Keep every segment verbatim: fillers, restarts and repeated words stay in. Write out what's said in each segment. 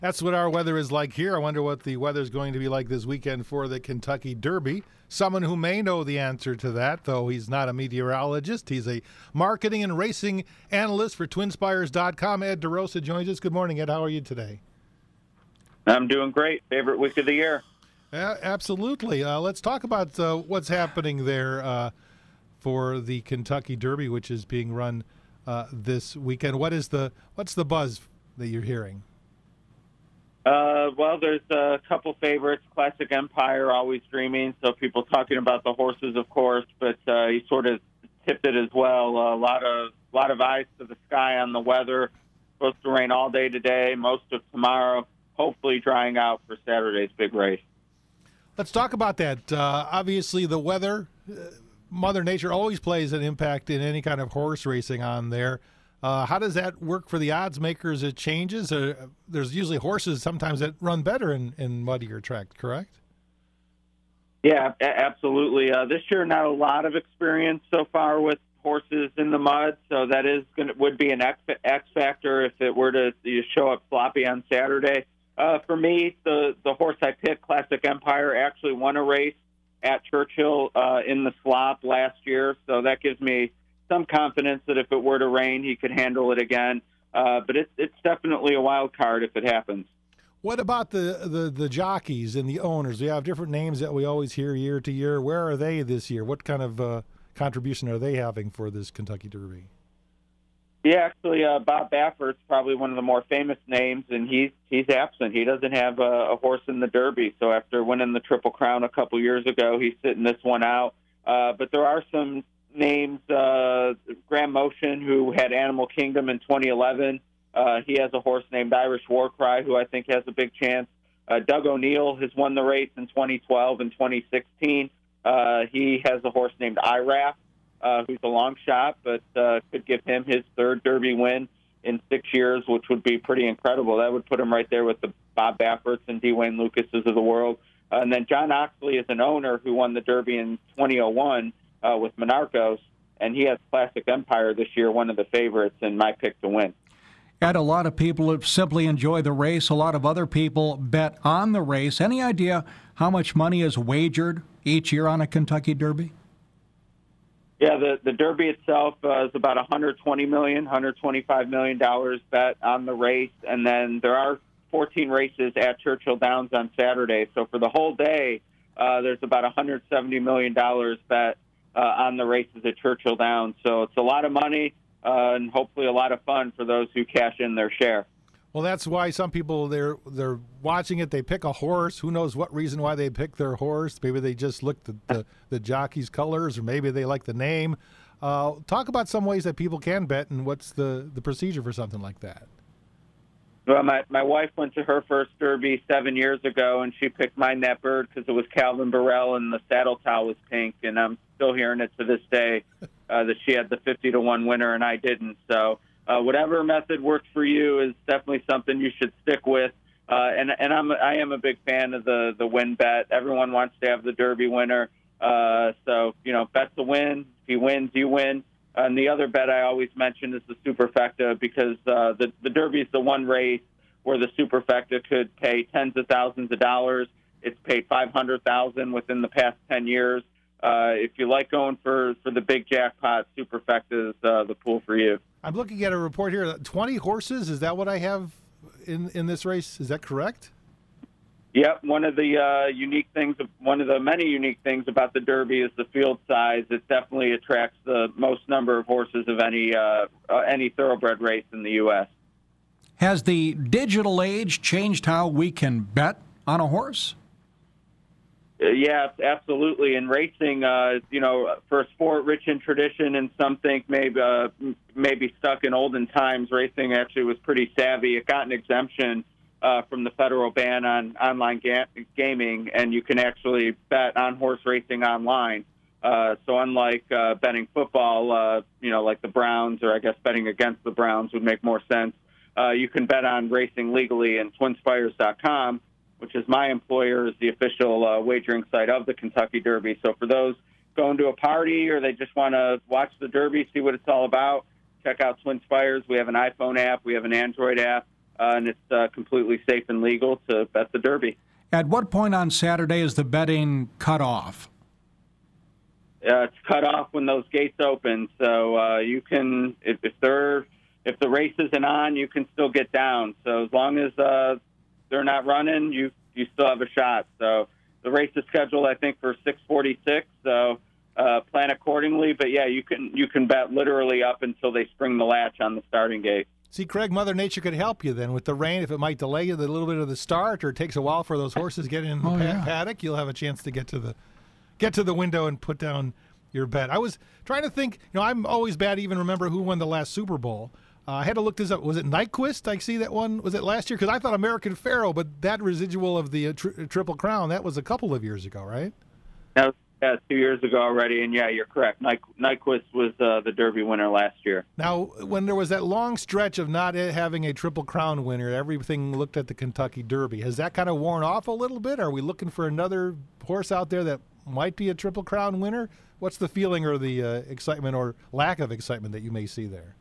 That's what our weather is like here. I wonder what the weather is going to be like this weekend for the Kentucky Derby. Someone who may know the answer to that, though he's not a meteorologist. He's a marketing and racing analyst for twin spires dot com. Ed DeRosa joins us. Good morning, Ed. How are you today? I'm doing great. Favorite week of the year. Uh, absolutely. Uh, let's talk about uh, what's happening there uh, for the Kentucky Derby, which is being run uh, this weekend. What is the what's the buzz that you're hearing? Uh, well, there's a couple favorites. Classic Empire, always dreaming. So people talking about the horses, of course, but uh, he sort of tipped it as well. A lot of lot of eyes to the sky on the weather. Supposed to rain all day today, most of tomorrow. Hopefully drying out for Saturday's big race. Let's talk about that. Uh, obviously, the weather, uh, Mother Nature always plays an impact in any kind of horse racing on there. Uh, how does that work for the odds makers? It changes. Uh, there's usually horses sometimes that run better in, in muddier tracks, correct? Yeah, a- absolutely. Uh, this year, not a lot of experience so far with horses in the mud, so that is going to would be an X, X factor if it were to you show up sloppy on Saturday. Uh, for me, the the horse I picked, Classic Empire, actually won a race at Churchill uh, in the slop last year, so that gives me some confidence that if it were to rain, he could handle it again. Uh, but it's it's definitely a wild card if it happens. What about the, the, the jockeys and the owners? We have different names that we always hear year to year. Where are they this year? What kind of uh, contribution are they having for this Kentucky Derby? Yeah, actually, uh, Bob Baffert's probably one of the more famous names, and he's he's absent. He doesn't have a, a horse in the Derby. So after winning the Triple Crown a couple years ago, he's sitting this one out. Uh, but there are some names, uh, Graham Motion, who had Animal Kingdom in twenty eleven. Uh, he has a horse named Irish Warcry, who I think has a big chance. Uh, Doug O'Neill has won the race in twenty twelve and twenty sixteen. Uh, he has a horse named I R A F, uh, who's a long shot, but uh, could give him his third Derby win in six years, which would be pretty incredible. That would put him right there with the Bob Bafferts and D. Wayne Lucases of the world. Uh, and then John Oxley is an owner who won the Derby in twenty oh one. Uh, with Monarchos, and he has Classic Empire this year, one of the favorites, and my pick to win. Ed, a lot of people simply enjoy the race. A lot of other people bet on the race. Any idea how much money is wagered each year on a Kentucky Derby? Yeah, the, the Derby itself uh, is about one hundred twenty million dollars, one hundred twenty-five million dollars bet on the race, and then there are fourteen races at Churchill Downs on Saturday. So for the whole day, uh, there's about one hundred seventy million dollars bet Uh, on the races at Churchill Downs. So it's a lot of money uh, and hopefully a lot of fun for those who cash in their share. Well, that's why some people, they're they're watching it, they pick a horse. Who knows what reason why they pick their horse. Maybe they just looked at the, the jockey's colors, or maybe they like the name. Uh, talk about some ways that people can bet and what's the, the procedure for something like that. Well, my, my wife went to her first Derby seven years ago, and she picked Mind That Bird because it was Calvin Burrell and the saddle towel was pink, and I'm still hearing it to this day uh, that she had the fifty to one winner and I didn't. So uh, whatever method works for you is definitely something you should stick with. Uh, and and I'm I am a big fan of the the win bet. Everyone wants to have the Derby winner, uh, so you know, bet to win. If he wins, you win. And the other bet I always mention is the Superfecta, because uh, the the Derby is the one race where the Superfecta could pay tens of thousands of dollars. It's paid five hundred thousand within the past ten years. Uh, if you like going for, for the big jackpot, Superfecta is uh, the pool for you. I'm looking at a report here. twenty horses. Is that what I have in in this race? Is that correct? Yep. One of the uh, unique things, one of the many unique things about the Derby is the field size. It definitely attracts the most number of horses of any uh, uh, any thoroughbred race in the U S. Has the digital age changed how we can bet on a horse? Uh, yeah, absolutely. In racing, uh, you know, for a sport rich in tradition, and some think maybe uh, maybe stuck in olden times, racing actually was pretty savvy. It got an exemption uh, from the federal ban on online ga- gaming, and you can actually bet on horse racing online. Uh, so unlike uh, betting football, uh, you know, like the Browns, or I guess betting against the Browns would make more sense, uh, you can bet on racing legally, and twin spires dot com, which is my employer, is the official uh, wagering site of the Kentucky Derby. So for those going to a party, or they just want to watch the Derby, see what it's all about, check out Twin Spires. We have an iPhone app. We have an Android app. uh, and it's uh, completely safe and legal to bet the Derby. At what point on Saturday is the betting cut off? Uh, it's cut off when those gates open, so uh, you can, if, if they're, if the race isn't on, you can still get down. So as long as uh, they're not running, you you still have a shot. So the race is scheduled, I think, for six forty-six. So uh, plan accordingly. But yeah, you can you can bet literally up until they spring the latch on the starting gate. See, Craig, Mother Nature could help you then with the rain. If it might delay you a little bit of the start, or it takes a while for those horses to get in the Oh, pa- yeah. paddock, you'll have a chance to get to the get to the window and put down your bet. I was trying to think. You know, I'm always bad to even remember who won the last Super Bowl. Uh, I had to look this up. Was it Nyquist? I see that one. Was it last year? Because I thought American Pharoah, but that residual of the uh, tri- Triple Crown, that was a couple of years ago, right? That was yeah, two years ago already, and yeah, you're correct. Ny- Nyquist was uh, the Derby winner last year. Now, when there was that long stretch of not having a Triple Crown winner, everything looked at the Kentucky Derby. Has that kind of worn off a little bit? Are we looking for another horse out there that might be a Triple Crown winner? What's the feeling or the uh, excitement or lack of excitement that you may see there?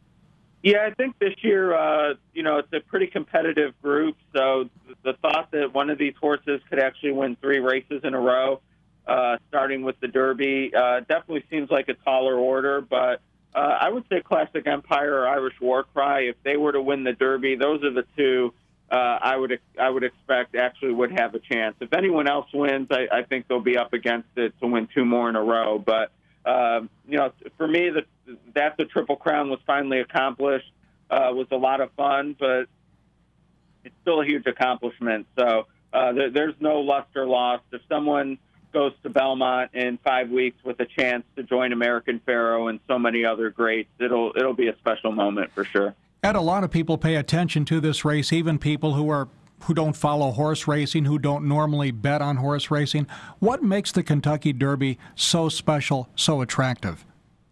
Yeah, I think this year, uh, you know, it's a pretty competitive group. So the thought that one of these horses could actually win three races in a row, uh, starting with the Derby, uh, definitely seems like a taller order. But uh, I would say Classic Empire or Irish War Cry, if they were to win the Derby, those are the two uh, I would I would expect actually would have a chance. If anyone else wins, I, I think they'll be up against it to win two more in a row. But Um, you know, for me, the, that the Triple Crown was finally accomplished uh, was a lot of fun, but it's still a huge accomplishment. So uh, there, there's no luster lost. If someone goes to Belmont in five weeks with a chance to join American Pharoah and so many other greats, it'll it'll be a special moment for sure. Ed, a lot of people pay attention to this race, even people who are who don't follow horse racing, who don't normally bet on horse racing. What makes the Kentucky Derby so special, so attractive?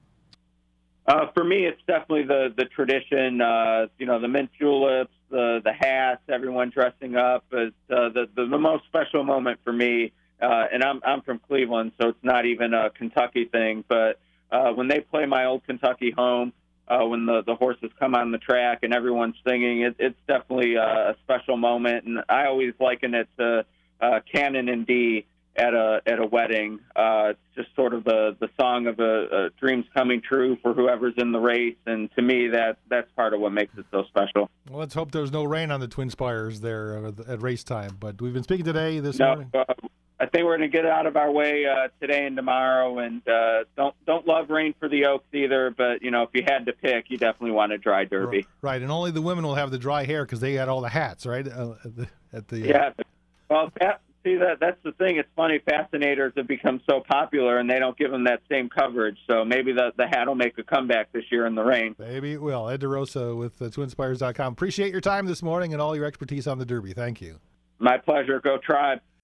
Uh, for me, it's definitely the the tradition. Uh, you know, the mint juleps, the the hats, everyone dressing up. Is uh, the, the the most special moment for me. Uh, and I'm I'm from Cleveland, so it's not even a Kentucky thing. But uh, when they play my old Kentucky home, uh, when the, the horses come on the track and everyone's singing, it, it's definitely a, a special moment. And I always liken it to uh, Canon and D at a at a wedding. Uh, it's just sort of the, the song of a, a dreams coming true for whoever's in the race. And to me, that that's part of what makes it so special. Well, let's hope there's no rain on the Twin Spires there uh, at race time. But we've been speaking today this No, morning. uh, I think we're going to get it out of our way uh, today and tomorrow. And uh, don't don't love rain for the Oaks either. But you know, if you had to pick, you definitely want a dry Derby. Right, and only the women will have the dry hair because they had all the hats, right? Uh, at the, at the uh, Yeah. Well, that, see that that's the thing. It's funny. Fascinators have become so popular, and they don't give them that same coverage. So maybe the the hat will make a comeback this year in the rain. Maybe it will. Ed DeRosa with uh, twin spires dot com. Appreciate your time this morning and all your expertise on the Derby. Thank you. My pleasure. Go Tribe.